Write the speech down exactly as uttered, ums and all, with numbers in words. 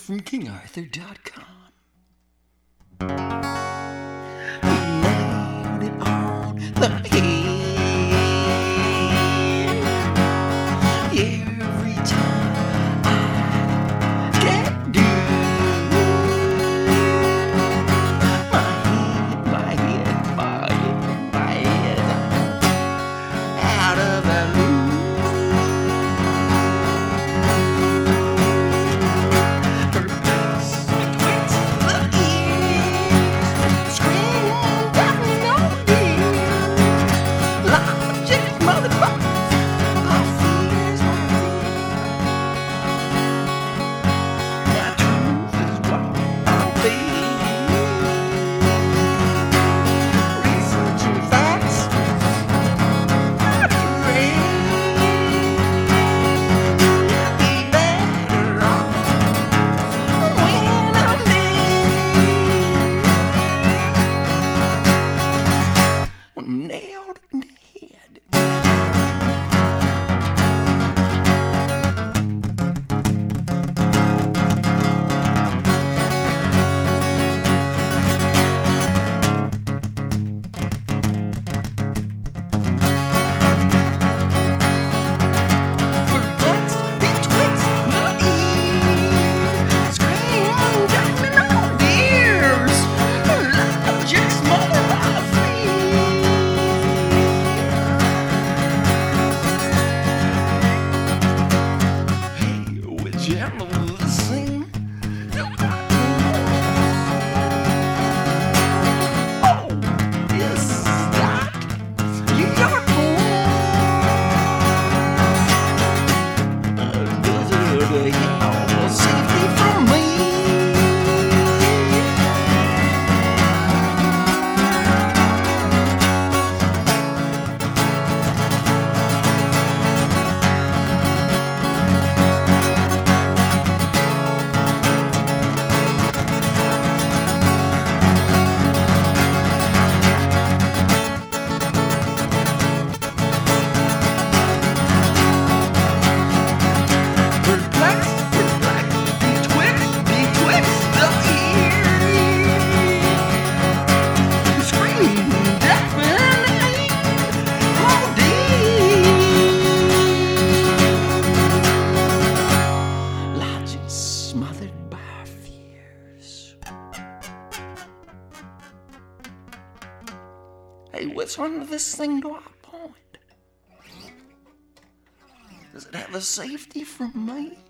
from king arthur dot com. Nailed it on the head. Every time I get due, my head, my head, my head, my head out of the loop. Nailed in the head. Perplexed betwixt the ears, scream, jumping on ears, like a jack smothered by a Jello, this thing. Oh, is that your boy? Does it have safety from me? Smothered by fears. Hey, which one of this thing do I point? Does it have a safety from me?